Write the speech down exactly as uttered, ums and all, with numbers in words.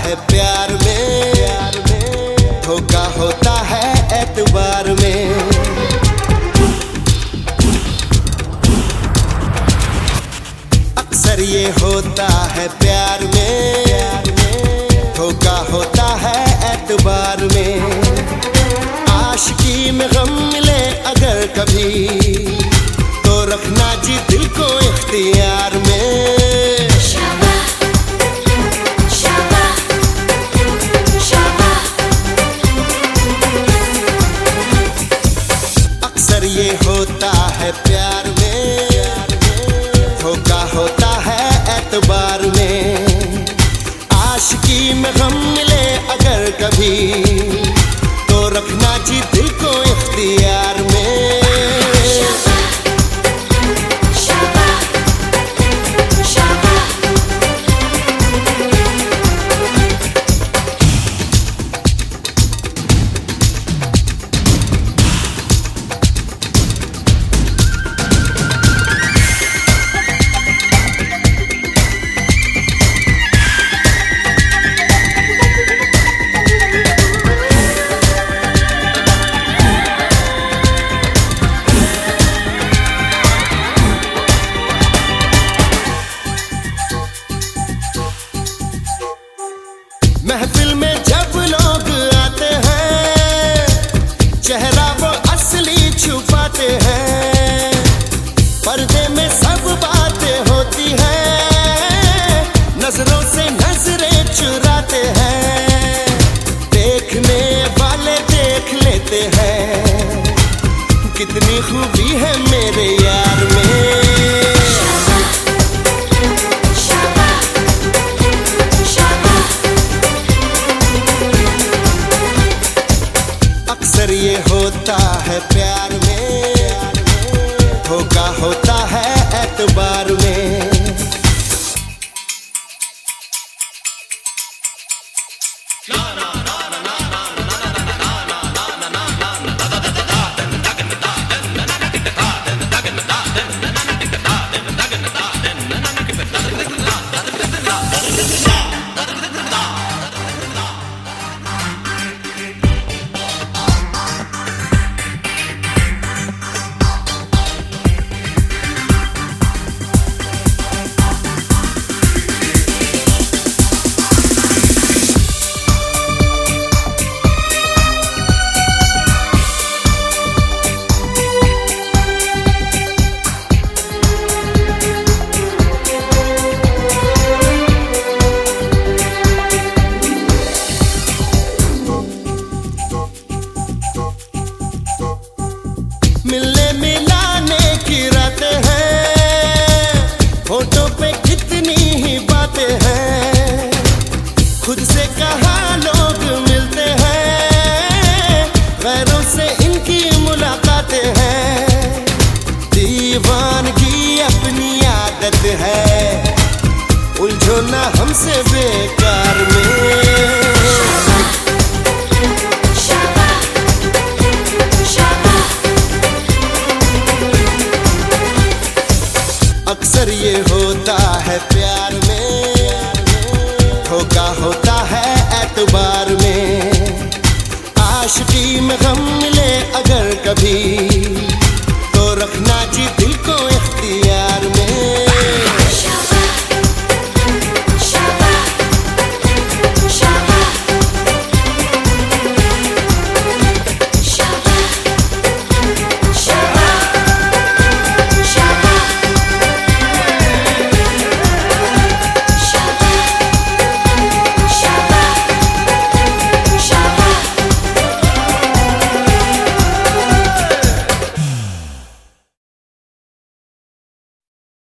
है प्यार में, धोखा होता है एतबार में। अक्सर ये होता है प्यार में, धोखा होता है एतबार में। आशिकी में गम मिले अगर कभी तो रखना जी दिल को इख्तियार में। अक्सर ये होता है प्यार में, धोखा होता है एतबार में। आशिकी में गम मिले अगर कभी तो रखना जी दिल को इख्तियार में। महफिल में जब लोग आते हैं चेहरा वो असली छुपाते हैं। पर्दे में सब बातें होती हैं, नजरों से नजरें चुराते हैं। देखने वाले देख लेते हैं कितनी खूबी है मेरे यार में। अक्सर ये होता है प्यार में, धोखा होता है एतबार में। मिलने मिलाने की रातें हैं, होठों पे कितनी ही बातें हैं। खुद से कहाँ लोग मिलते हैं, गैरों से इनकी मुलाकातें हैं। दीवानगी अपनी आदत है, उलझो ना हमसे बेकार में। अक्सर ये होता है प्यार में, धोखा होता है एतबार में। आशिकी में गम